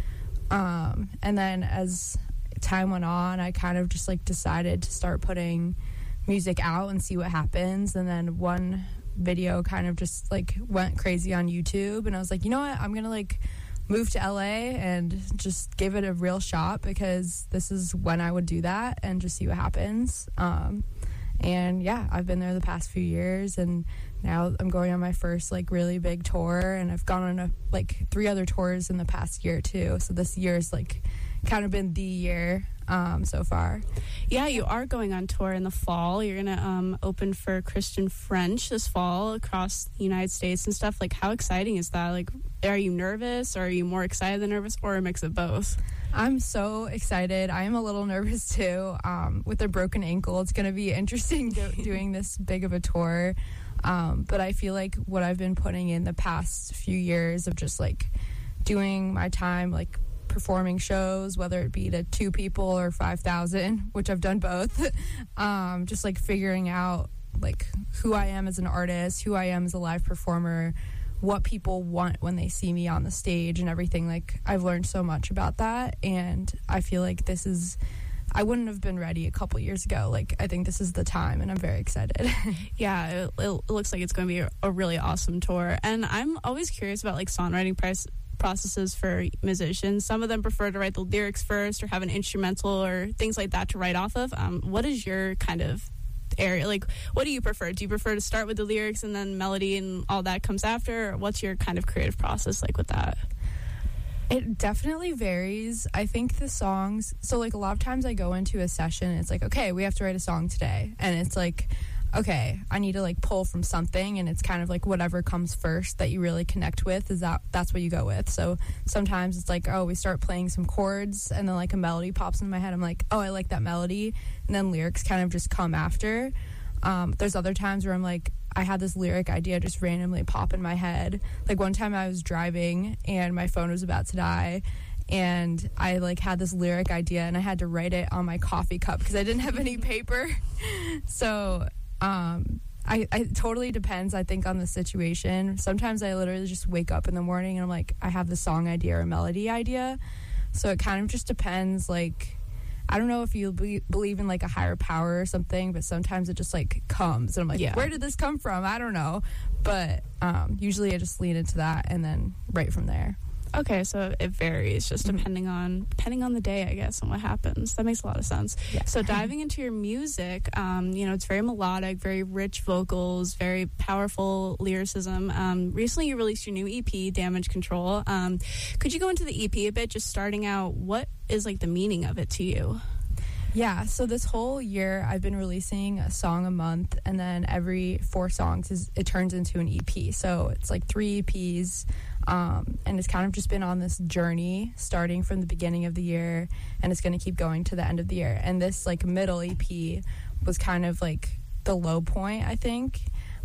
And then as time went on, I kind of just like decided to start putting music out and see what happens. And then one video kind of just like went crazy on YouTube, and I was like, you know what, I'm gonna like move to LA and just give it a real shot, because this is when I would do that and just see what happens. And yeah, I've been there the past few years, and now I'm going on my first like really big tour, and I've gone on like 3 other tours in the past year too. So this year's like kind of been the year so far. Yeah, you are going on tour in the fall. You're gonna open for Christian French this fall across the United States and stuff. Like, how exciting is that? Like, are you nervous, or are you more excited than nervous, or a mix of both? I'm so excited. I am a little nervous too. With a broken ankle, it's going to be interesting doing this big of a tour. But I feel like what I've been putting in the past few years of just like doing my time, like performing shows, whether it be to 2 people or 5,000, which I've done both. Just like figuring out like who I am as an artist, who I am as a live performer, what people want when they see me on the stage and everything. Like, I've learned so much about that, and I feel like I wouldn't have been ready a couple years ago. Like, I think this is the time, and I'm very excited. Yeah, it looks like it's going to be a really awesome tour. And I'm always curious about like songwriting processes for musicians. Some of them prefer to write the lyrics first, or have an instrumental or things like that to write off of. What is your kind of area? Like, what do you prefer? Do you prefer to start with the lyrics and then melody and all that comes after? Or what's your kind of creative process like with that? It definitely varies. I think the songs, so like a lot of times I go into a session and it's like, okay, we have to write a song today, and it's like, okay, I need to like pull from something, and it's kind of like whatever comes first that you really connect with, that's what you go with. So sometimes it's like, oh, we start playing some chords, and then like a melody pops in my head. I'm like, oh, I like that melody, and then lyrics kind of just come after. There's other times where I'm like, I had this lyric idea just randomly pop in my head. Like one time I was driving and my phone was about to die, and I like had this lyric idea, and I had to write it on my coffee cup because I didn't have any paper. So I totally depends, I think, on the situation. Sometimes I literally just wake up in the morning and I'm like, I have the song idea or melody idea. So it kind of just depends. Like, I don't know if you believe in like a higher power or something, but sometimes it just like comes, and I'm like, where did this come from? I don't know. But usually I just lean into that and then right from there. Okay, so it varies just depending on the day, I guess, and what happens. That makes a lot of sense. Yeah. So diving into your music, it's very melodic, very rich vocals, very powerful lyricism. Recently you released your new EP, Damage Control. Could you go into the EP a bit, just starting out, what is like the meaning of it to you? Yeah, so this whole year I've been releasing a song a month, and then every 4 songs it turns into an EP. So it's like 3 EPs, and it's kind of just been on this journey starting from the beginning of the year, and it's going to keep going to the end of the year. And this like middle EP was kind of like the low point, I think,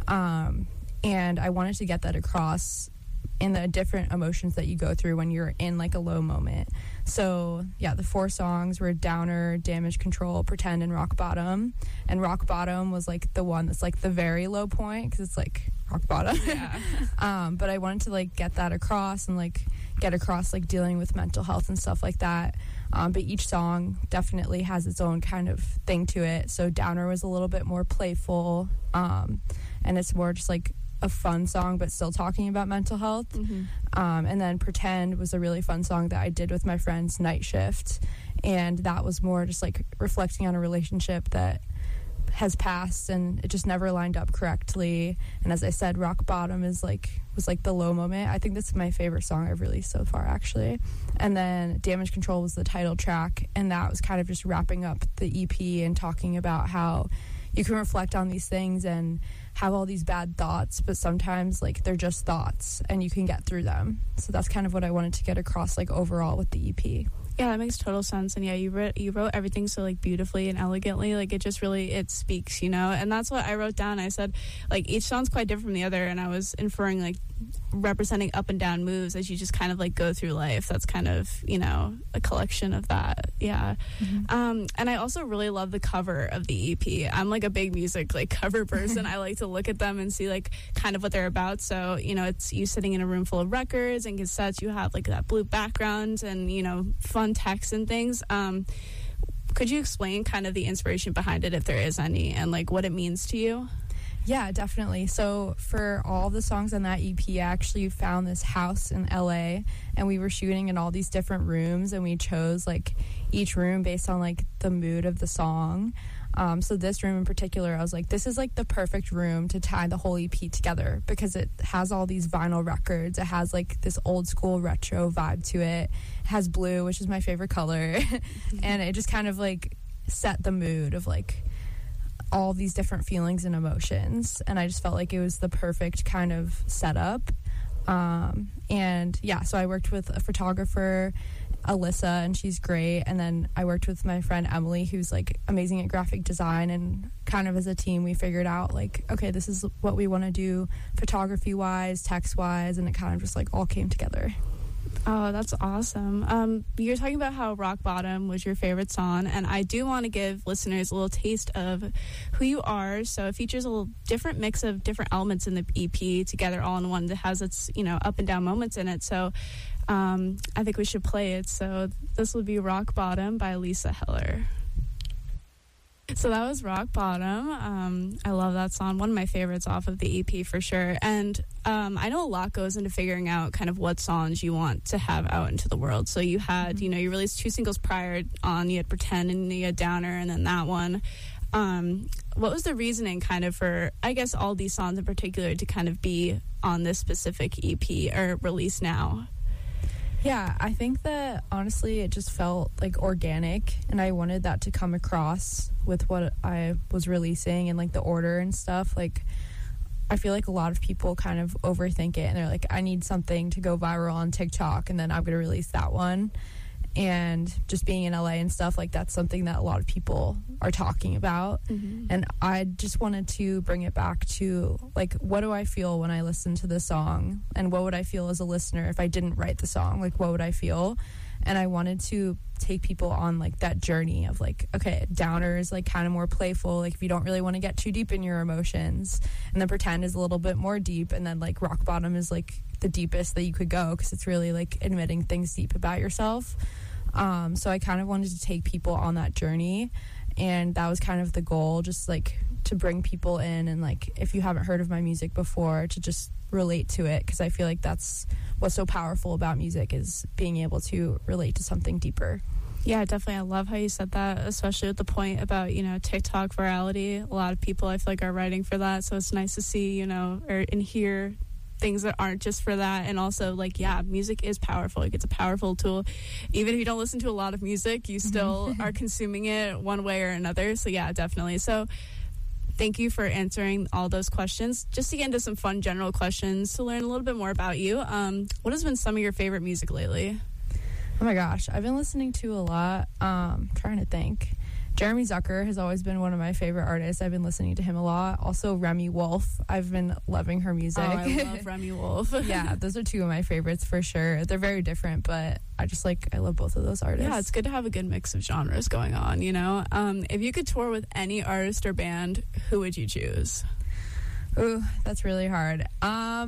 and I wanted to get that across in the different emotions that you go through when you're in like a low moment. So yeah, the 4 songs were Downer, Damage Control, Pretend, and Rock Bottom. And Rock Bottom was like the one that's like the very low point, because it's like rock bottom. Yeah. But I wanted to like get that across, and like get across like dealing with mental health and stuff like that. But each song definitely has its own kind of thing to it. So Downer was a little bit more playful, and it's more just like a fun song, but still talking about mental health. Mm-hmm. And then Pretend was a really fun song that I did with my friends Night Shift, and that was more just like reflecting on a relationship that has passed and it just never lined up correctly. And as I said, Rock Bottom was like the low moment. I think that's my favorite song I've released so far, actually. And then Damage Control was the title track, and that was kind of just wrapping up the EP and talking about how you can reflect on these things and have all these bad thoughts, but sometimes like they're just thoughts and you can get through them. So that's kind of what I wanted to get across like overall with the EP. Yeah, that makes total sense. And yeah, you wrote everything so like beautifully and elegantly. Like it speaks, you know. And that's what I wrote down. I said like each song's quite different from the other, and I was inferring like representing up and down moves as you just kind of like go through life. That's kind of, you know, a collection of that. Yeah. And I also really love the cover of the EP. I'm like a big music like cover person. I like to look at them and see like kind of what they're about. So, you know, it's you sitting in a room full of records and cassettes. You have like that blue background and, you know, fun text and things. Could you explain kind of the inspiration behind it, if there is any, and like what it means to you? Yeah, definitely. So for all the songs on that EP, I actually found this house in LA, and we were shooting in all these different rooms, and we chose like each room based on like the mood of the song. So this room in particular, I was like, this is like the perfect room to tie the whole EP together, because it has all these vinyl records. It has like this old school retro vibe to it. It has blue, which is my favorite color. And it just kind of like set the mood of like all these different feelings and emotions. And I just felt like it was the perfect kind of setup. And yeah, so I worked with a photographer, Alyssa, and she's great. And then I worked with my friend Emily, who's like amazing at graphic design, and kind of as a team we figured out like, okay, this is what we want to do photography wise, text wise, and it kind of just like all came together. Oh, that's awesome. You're talking about how Rock Bottom was your favorite song, and I do want to give listeners a little taste of who you are. So it features a little different mix of different elements in the EP together all in one that has its, you know, up and down moments in it. So I think we should play it. So this will be Rock Bottom by Lisa Heller. So that was Rock Bottom. I love that song. One of my favorites off of the EP for sure. And I know a lot goes into figuring out kind of what songs you want to have out into the world. So you had, you know, you released 2 singles prior on. You had Pretend and you had Downer, and then that one. What was the reasoning kind of for, I guess, all these songs in particular to kind of be on this specific EP or release now? Yeah, I think that honestly it just felt like organic, and I wanted that to come across with what I was releasing and like the order and stuff. Like I feel like a lot of people kind of overthink it, and they're like, I need something to go viral on TikTok and then I'm going to release that one. And just being in LA and stuff, like that's something that a lot of people are talking about. And I just wanted to bring it back to like, what do I feel when I listen to the song, and what would I feel as a listener if I didn't write the song? Like, what would I feel? And I wanted to take people on like that journey of like, okay, Downer is like kind of more playful, like if you don't really want to get too deep in your emotions, and then Pretend is a little bit more deep, and then like Rock Bottom is like the deepest that you could go, because it's really like admitting things deep about yourself. So I kind of wanted to take people on that journey, and that was kind of the goal, just like to bring people in, and like if you haven't heard of my music before, to just relate to it, because I feel like that's what's so powerful about music, is being able to relate to something deeper. Yeah, definitely. I love how you said that, especially with the point about, you know, TikTok virality. A lot of people I feel like are writing for that, so it's nice to see, you know, and hear things that aren't just for that. And also like, yeah, music is powerful. Like, it's a powerful tool. Even if you don't listen to a lot of music, you still are consuming it one way or another. So yeah, definitely. So thank you for answering all those questions. Just to get into some fun general questions to learn a little bit more about you, what has been some of your favorite music lately? Oh my gosh, I've been listening to a lot. Trying to think. Jeremy Zucker has always been one of my favorite artists. I've been listening to him a lot. Also, Remy Wolf. I've been loving her music. Oh, I love Remy Wolf. Yeah, those are 2 of my favorites for sure. They're very different, but I love both of those artists. Yeah, it's good to have a good mix of genres going on, you know? If you could tour with any artist or band, who would you choose? Ooh, that's really hard. I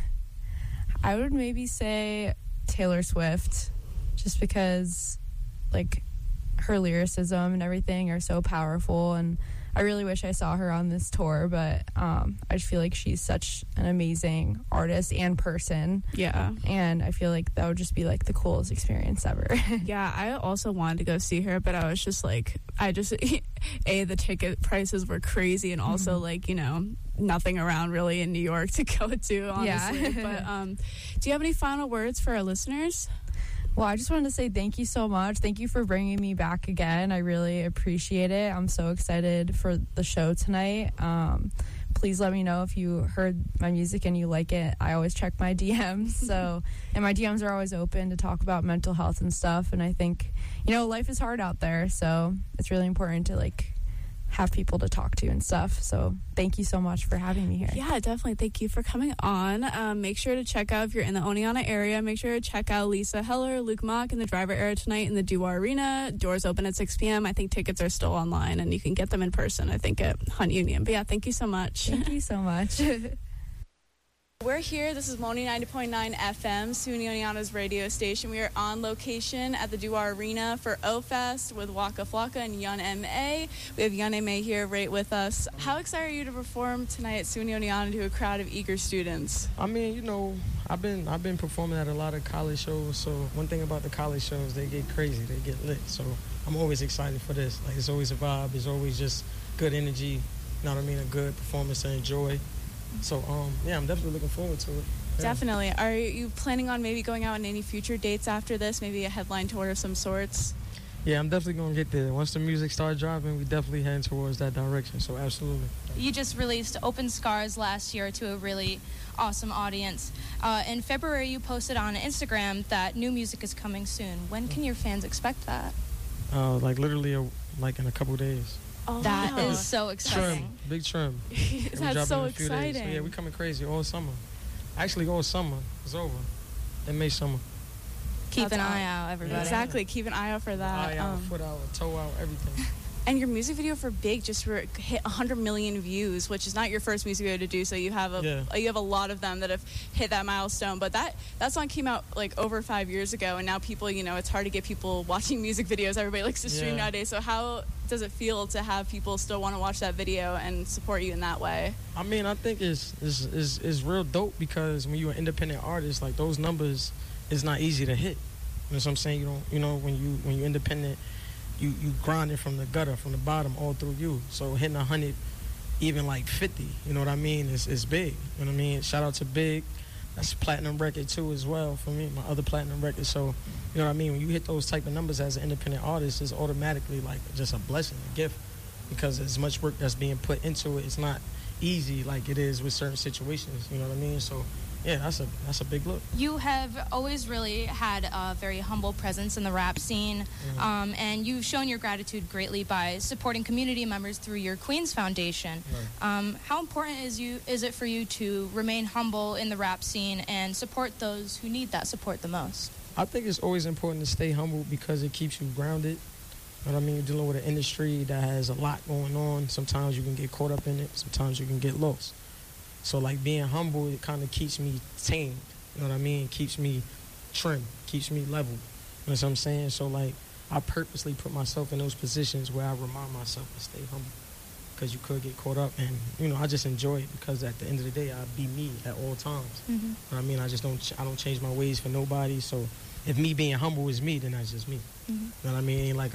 would maybe say Taylor Swift, just because, like, her lyricism and everything are so powerful, and I really wish I saw her on this tour, but I just feel like she's such an amazing artist and person. Yeah. And I feel like that would just be like the coolest experience ever. Yeah, I also wanted to go see her, but I was just like, the ticket prices were crazy, and also like, you know, nothing around really in New York to go to, honestly. Yeah. But do you have any final words for our listeners? Well, I just wanted to say thank you so much. Thank you for bringing me back again. I really appreciate it. I'm so excited for the show tonight. please let me know if you heard my music and you like it. I always check my DMs. So, and my DMs are always open to talk about mental health and stuff. And I think, life is hard out there. So it's really important to have people to talk to and stuff. So thank you so much for having me here. Yeah, definitely. Thank you for coming on. Make sure to check out, if you're in the Oneonta area, make sure to check out Lisa Heller, Luke Mock, and the Driver Era tonight in the Dewar Arena. Doors open at 6 p.m. I think tickets are still online, and you can get them in person, I think, at Hunt Union. But yeah, thank you so much. Thank you so much. We're here. This is Moni 90.9 FM, SUNY Oneonta's radio station. We are on location at the Dewar Arena for O-Fest with Waka Flocka and Yun M.A. We have Yun M.A. here right with us. How excited are you to perform tonight at SUNY Oneonta to a crowd of eager students? I mean, I've been performing at a lot of college shows, so one thing about the college shows, they get crazy, they get lit. So I'm always excited for this. It's always a vibe. It's always just good energy, you know what I mean, a good performance to enjoy. So, I'm definitely looking forward to it. Yeah. Definitely. Are you planning on maybe going out on any future dates after this, maybe a headline tour of some sorts? Yeah, I'm definitely going to get there. Once the music starts dropping, we definitely heading towards that direction, so absolutely. You just released Open Scars last year to a really awesome audience. In February, you posted on Instagram that new music is coming soon. When can your fans expect that? Literally, in a couple days. Oh, that is so exciting. Big trim. That's so exciting. So, yeah, we coming crazy all summer. Actually, all summer. It's over. In May, summer. Keep an eye out, everybody. Exactly. Keep an eye out for that. Eye out, foot out, toe out, everything. And your music video for Big just hit 100 million views, which is not your first music video to do. So you have a lot of them that have hit that milestone. But that song came out over 5 years ago, and now people, it's hard to get people watching music videos. Everybody likes to stream nowadays. So how does it feel to have people still want to watch that video and support you in that way? I mean, I think it's real dope because when you're an independent artist, those numbers is not easy to hit. You know what I'm saying? When you're independent, you grind it from the gutter, from the bottom, all through you. So hitting 100, even 50, you know what I mean, is big. You know what I mean? Shout out to Big. That's a platinum record too as well for me, my other platinum record. So, you know what I mean? When you hit those type of numbers as an independent artist, it's automatically just a blessing, a gift, because as much work that's being put into it, it's not easy like it is with certain situations. You know what I mean? So, yeah, that's a big look. You have always really had a very humble presence in the rap scene, and you've shown your gratitude greatly by supporting community members through your Queens Foundation. Right. How important is it for you to remain humble in the rap scene and support those who need that support the most? I think it's always important to stay humble because it keeps you grounded. You know what I mean? You're dealing with an industry that has a lot going on. Sometimes you can get caught up in it. Sometimes you can get lost. So, being humble, it kind of keeps me tamed, you know what I mean? Keeps me trim, keeps me level, you know what I'm saying? So, I purposely put myself in those positions where I remind myself to stay humble because you could get caught up. And, I just enjoy it because at the end of the day, I'll be me at all times. Mm-hmm. You know what I mean? I don't change my ways for nobody. So, if me being humble is me, then that's just me. Mm-hmm. You know what I mean? It ain't like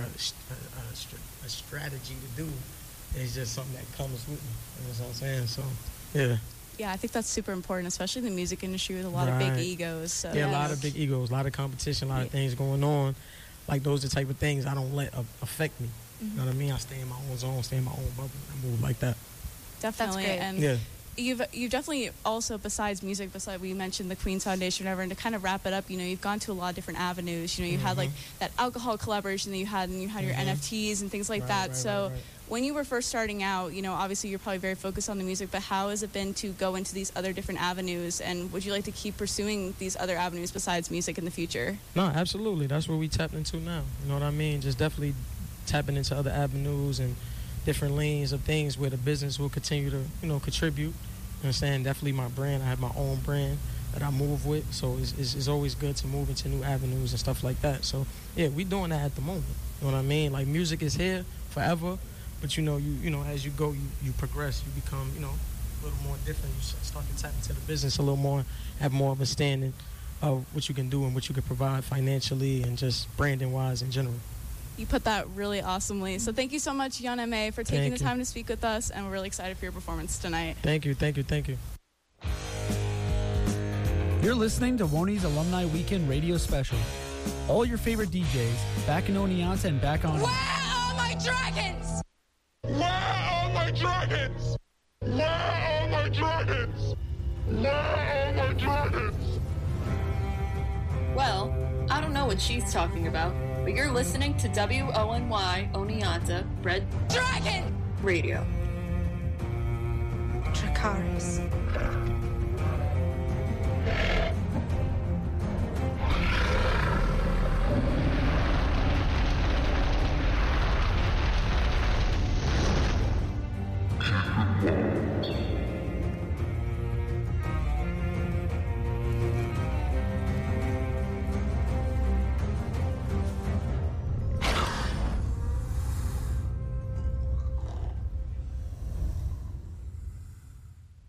a strategy to do. It's just something that comes with me. You know what I'm saying? So, yeah. Yeah, I think that's super important, especially in the music industry with a lot of big egos. So. Yeah, a lot of big egos, a lot of competition, a lot of things going on. Those are the type of things I don't let affect me. Mm-hmm. You know what I mean? I stay in my own zone, stay in my own bubble. I move like that. Definitely. That's great. And yeah. You've definitely also, besides music, we mentioned the Queens Foundation, whatever, and to kind of wrap it up, you've gone to a lot of different avenues. You had that alcohol collaboration that you had, and you had your NFTs and things like that. Right. When you were first starting out, obviously you're probably very focused on the music, but how has it been to go into these other different avenues? And would you like to keep pursuing these other avenues besides music in the future? No, absolutely. That's what we tapped into now. You know what I mean? Just definitely tapping into other avenues and different lanes of things where the business will continue to, contribute. You know what I'm saying? Definitely my brand. I have my own brand that I move with. So it's always good to move into new avenues and stuff like that. So, yeah, we doing that at the moment. You know what I mean? Music is here forever. But, you as you go, you progress. You become, a little more different. You start to tap into the business a little more, have more of a standing of what you can do and what you can provide financially and just branding-wise in general. You put that really awesomely. So thank you so much, Yun M.A., for taking the time to speak with us, and we're really excited for your performance tonight. Thank you. You're listening to Woney's Alumni Weekend Radio Special. All your favorite DJs, back in Oneonta and back on... Where are my dragons? Where are my dragons? Where are dragons? Where are all my dragons? Well, I don't know what she's talking about, but you're listening to WONY Oneonta Red Dragon Radio. Dracarys.